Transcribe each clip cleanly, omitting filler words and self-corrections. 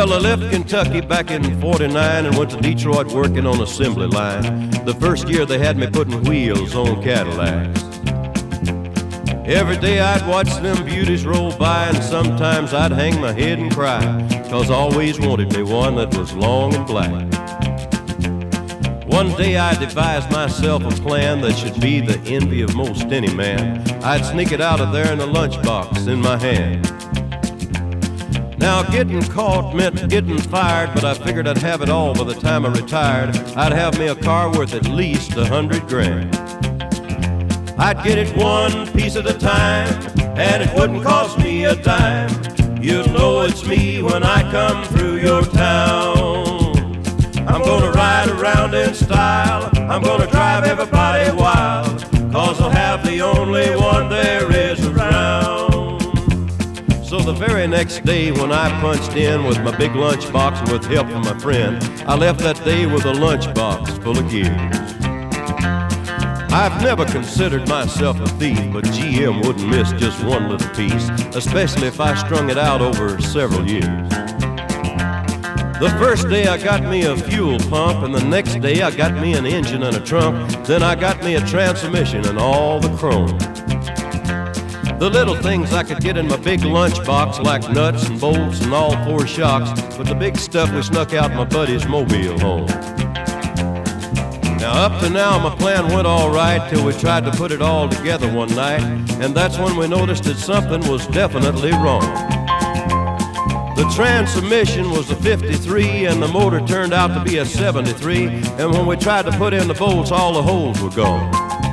Well, I left Kentucky back in '49 and went to Detroit working on assembly line. The first year they had me putting wheels on Cadillacs. Every day I'd watch them beauties roll by, and sometimes I'd hang my head and cry, 'cause I always wanted me one that was long and black. One day I devised myself a plan that should be the envy of most any man. I'd sneak it out of there in a lunchbox in my hand. Now getting caught meant getting fired, but I figured I'd have it all by the time I retired. I'd have me a car worth at least $100 grand. I'd get it one piece at a time, and it wouldn't cost me a dime. You'll know it's me when I come through your town. I'm gonna ride around in style, I'm gonna drive everybody wild, 'cause I'll have the only one there is around. So the very next day when I punched in with my big lunchbox and with help from my friend, I left that day with a lunchbox full of gears. I've never considered myself a thief, but GM wouldn't miss just one little piece, especially if I strung it out over several years. The first day I got me a fuel pump, and the next day I got me an engine and a trunk. Then I got me a transmission and all the chrome. The little things I could get in my big lunchbox, like nuts and bolts and all four shocks, but the big stuff we snuck out my buddy's mobile home. Now up to now my plan went all right till we tried to put it all together one night, and that's when we noticed that something was definitely wrong. The transmission was a 53 and the motor turned out to be a 73, and when we tried to put in the bolts, all the holes were gone.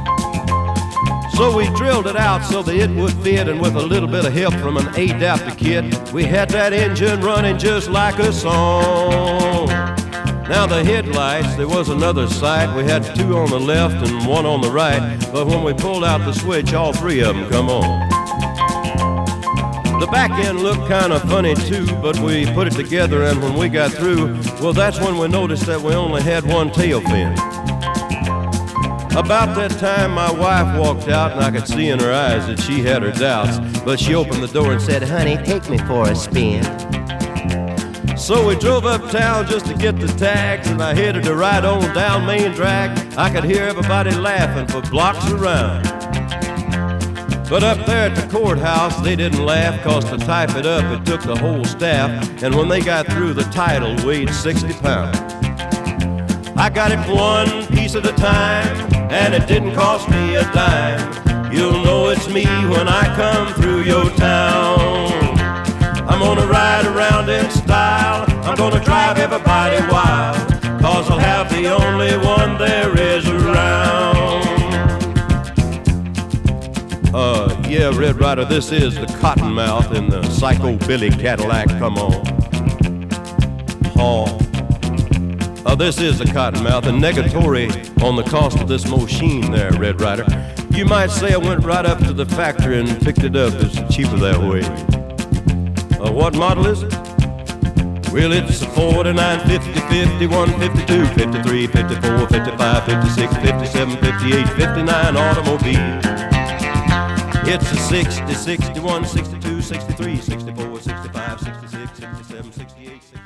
So we drilled it out so that it would fit, and with a little bit of help from an adapter kit, we had that engine running just like a song. Now the headlights, there was another sight. We had two on the left and one on the right, but when we pulled out the switch, all three of them come on. The back end looked kind of funny too, but we put it together, and when we got through, well, that's when we noticed that we only had one tail fin. About that time my wife walked out, and I could see in her eyes that she had her doubts, but she opened the door and said, "Honey, take me for a spin." So we drove uptown just to get the tags, and I headed to ride on down Main Drag. I could hear everybody laughing for blocks around. But up there at the courthouse, they didn't laugh, 'cause to type it up, it took the whole staff, and when they got through, the title weighed 60 pounds. I got it one piece at a time, and it didn't cost me a dime. You'll know it's me when I come through your town. I'm gonna ride around in style, I'm gonna drive everybody wild, 'cause I'll have the only one there is around. Yeah, Red Ryder, this is the Cottonmouth in the Psycho Billy Cadillac, come on. This is the Cottonmouth, and negatory on the cost of this machine there, Red Ryder. You might say I went right up to the factory and picked it up, it's cheaper that way. What model is it? Well, it's a 49, 50, 51, 52, 53, 54, 55, 56, 57, 58, 59 automobile. It's a 60, 61, 62, 63, 64, 65, 66, 67, 68, 67.